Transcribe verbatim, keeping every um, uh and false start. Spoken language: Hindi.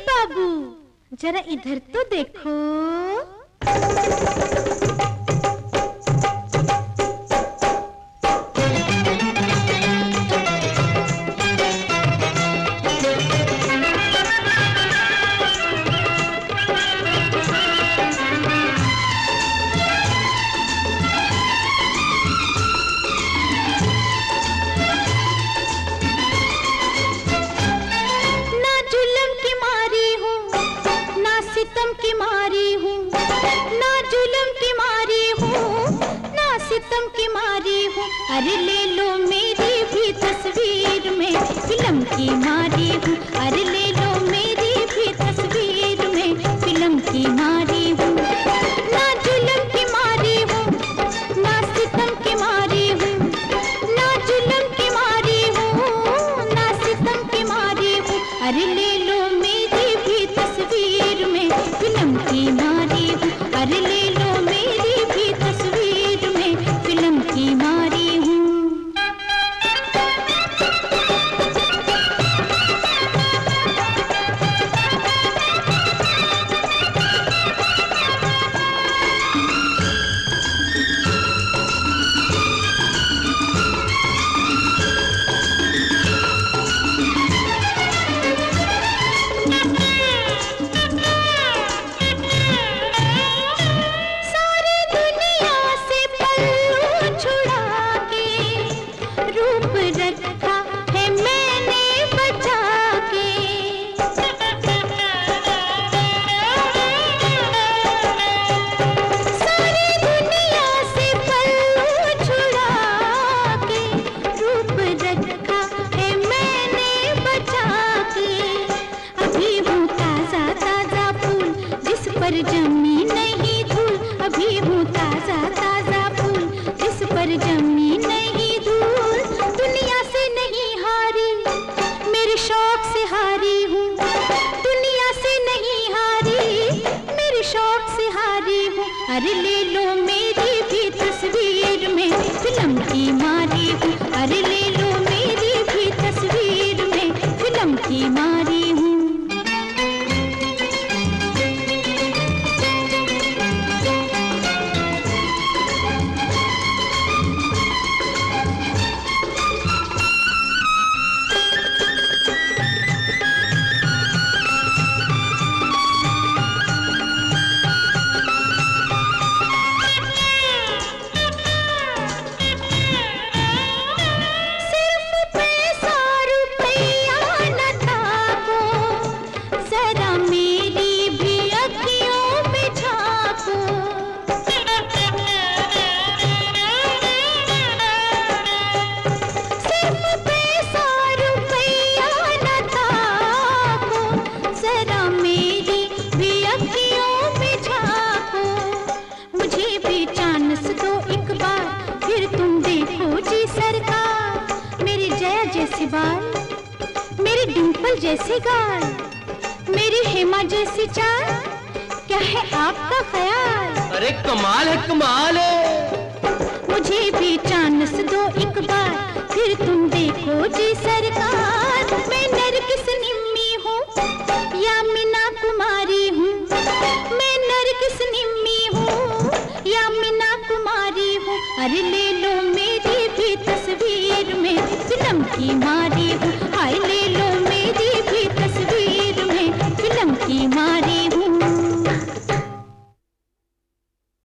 बाबू, जरा इधर तो देखो। सितम की मारी हूँ, ना जुल्म की मारी हूँ, ना सितम की मारी हूँ। अरे ले लो मेरी भी तस्वीर में फिल्म की मारी हूँ। अरे ले लो मेरी भी तस्वीर में फिल्म की मारी हूँ। ना जुल्म की मारी हूँ, ना सितम की मारी हूँ, ना जुल्म की मारी हूँ, ना सितम की मारी हूँ। अरे ले लो मेरी भी तस्वीर में फिल्म की मारी हूँ। अरे ले लो मेरी भी तस्वीर में फिल्म की मारी हूँ। रखा है मैंने बचा के, सारी दुनिया से पल्लू छुड़ा के रूप रखा है मैंने बचा के। अभी हूँ ताजा ताजा फूल जिस पर जमी नहीं धूल, अभी हूँ ताजा ताजा फूल जिस पर जमी नहीं धूल। दुनिया से नहीं हारी, मेरे शौक से हारी हूँ। दुनिया से नहीं हारी, मेरे शौक से हारी हूँ। अरे ले लो मेरी भी तस्वीर में फिल्म की मारी हूँ। अरे ले लो मेरी भी तस्वीर में फिल्म की मारी हूँ। फिर तुम देखो जी सरकार, मेरी जया जैसे बाल, मेरी डिंपल जैसे गाल, मेरी हेमा जैसी चाल, क्या है आपका ख्याल? अरे कमाल है कमाल है। मुझे भी चांस दो एक बार, फिर तुम देखो जी सरकार। मैं नरगिस निम्मी हूँ या मीना कुमारी हूँ, मैं नरगिस निम्मी हूँ या मीना कुमारी हूँ। अरे ले लो मेरी भी तस्वीर में फिल्म की माँ